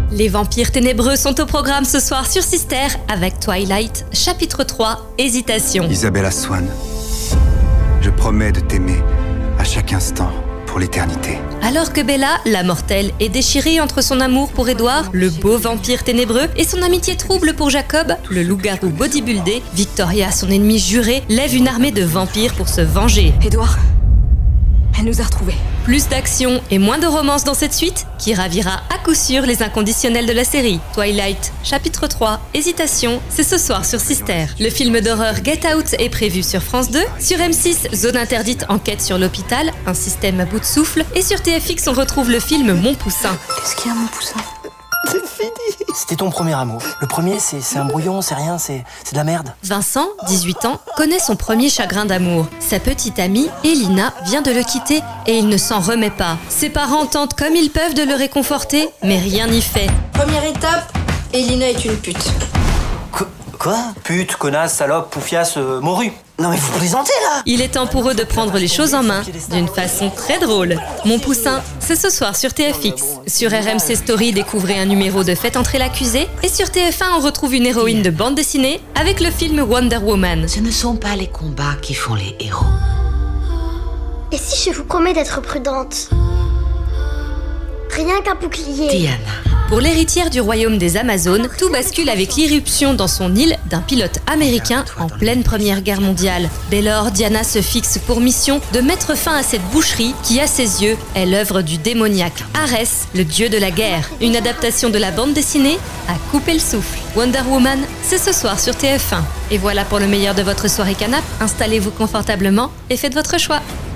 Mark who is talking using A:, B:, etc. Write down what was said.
A: Les vampires ténébreux sont au programme ce soir sur Sister avec Twilight, chapitre 3, Hésitation.
B: Isabella Swan, je promets de t'aimer à chaque instant pour l'éternité.
A: Alors que Bella, la mortelle, est déchirée entre son amour pour Edward, le beau vampire ténébreux, et son amitié trouble pour Jacob, le loup-garou bodybuildé, Victoria, son ennemie juré, lève une armée de vampires pour se venger.
C: Edward, elle nous a retrouvés.
A: Plus d'action et moins de romance dans cette suite qui ravira à coup sûr les inconditionnels de la série. Twilight, chapitre 3, Hésitation, c'est ce soir sur Sister. Le film d'horreur Get Out est prévu sur France 2, sur M6, Zone interdite enquête sur l'hôpital, un système à bout de souffle, et sur TFX on retrouve le film Mon Poussin.
C: Qu'est-ce qu'il y a, mon poussin?
D: C'est fini. C'était ton premier amour. Le premier, c'est un brouillon, c'est rien, c'est de la merde.
A: Vincent, 18 ans, connaît son premier chagrin d'amour. Sa petite amie, Elina, vient de le quitter et il ne s'en remet pas. Ses parents tentent comme ils peuvent de le réconforter, mais rien n'y fait.
E: Première étape, Elina est une pute.
D: Quoi? Pute, connasse, salope, poufiasse, morue. Non mais vous plaisantez là!
A: Il est temps pour eux de prendre les choses en main, d'une façon très drôle. Mon Poussin, c'est ce soir sur TFX. Sur RMC Story, découvrez un numéro de Faites entrer l'accusé. Et sur TF1, on retrouve une héroïne de bande dessinée avec le film Wonder Woman.
F: Ce ne sont pas les combats qui font les héros.
G: Et si je vous promets d'être prudente? Rien qu'un bouclier.
F: Diana.
A: Pour l'héritière du royaume des Amazones, tout bascule avec l'irruption dans son île d'un pilote américain en pleine Première Guerre mondiale. Dès lors, Diana se fixe pour mission de mettre fin à cette boucherie qui, à ses yeux, est l'œuvre du démoniaque Arès, le dieu de la guerre. Une adaptation de la bande dessinée à couper le souffle. Wonder Woman, c'est ce soir sur TF1. Et voilà pour le meilleur de votre soirée canap'. Installez-vous confortablement et faites votre choix.